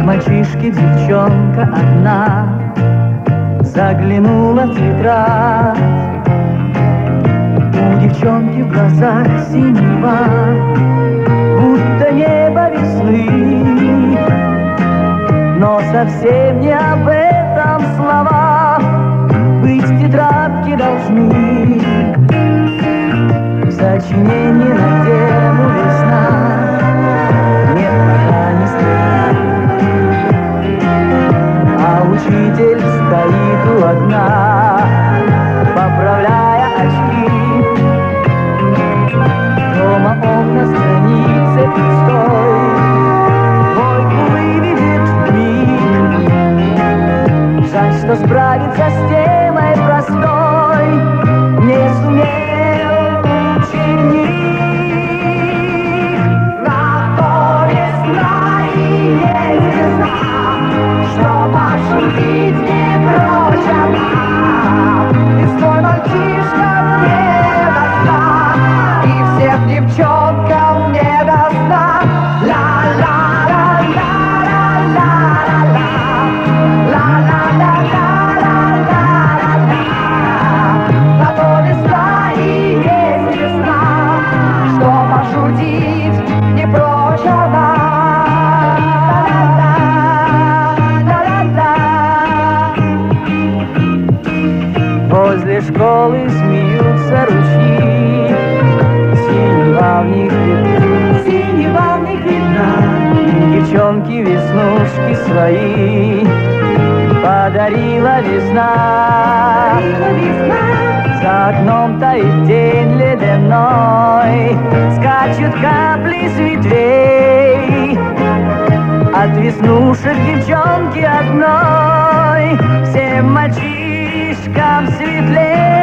мальчишки девчонка одна заглянула в тетрадь. У девчонки в глазах синева, будто небо весны, но совсем не об этом слова. Быть в тетрадке должны в сочинении на тему весна. Нет, пока не стоит, а учитель стоит у окна, поправляя очки. Дома он на странице пустой, двойку выведет вмиг. Жаль, что справиться с темой простой не сумел ученик. На то весна и есть весна, что пошутить не прочь она. Ты свой мальчишка мне до сна, и всем девчонкам не до сна. Возле школы смеются ручьи, синева в них видна, синева в них видна. Девчонки веснушки свои подарила весна. За окном тает день ледяной, скачут капли с ветвей. От веснушек девчонки одной всем мальчишкам светлей.